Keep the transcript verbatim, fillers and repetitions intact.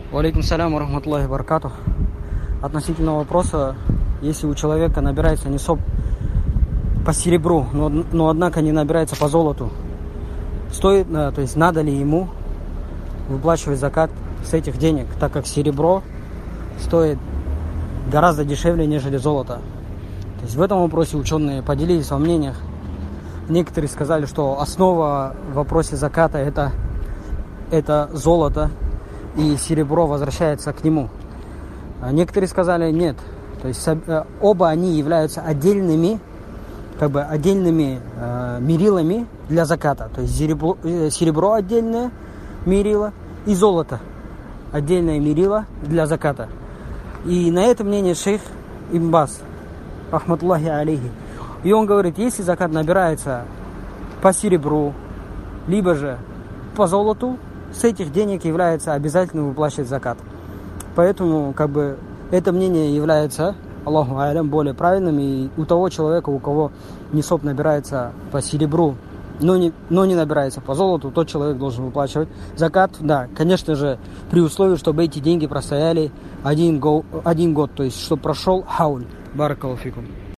Валейкум салям ва рахматуллахи ва баракатух. Относительно вопроса, если у человека набирается нисаб по серебру, но, но однако не набирается по золоту, стоит, то есть надо ли ему выплачивать закат с этих денег, так как серебро стоит гораздо дешевле, нежели золото. То есть в этом вопросе ученые поделились во мнениях. Некоторые сказали, что основа в вопросе заката это, это золото, и серебро возвращается к нему. А некоторые сказали нет. То есть оба они являются отдельными, как бы отдельными э, мерилами для заката. То есть серебро, э, серебро отдельное мерило и золото отдельное мерило для заката. И на это мнение шейх Ибн Баз, рахматуллахи алейхи. И он говорит, если закат набирается по серебру, либо же по золоту, с этих денег является обязательно выплачивать закат. Поэтому как бы это мнение является, Аллаху алям, более правильным. И у того человека, у кого нисаб набирается по серебру, но не, но не набирается по золоту, тот человек должен выплачивать закат. Да, конечно же, при условии, чтобы эти деньги простояли один, го, один год, то есть чтобы прошел хауль. Баракаллаху фикум.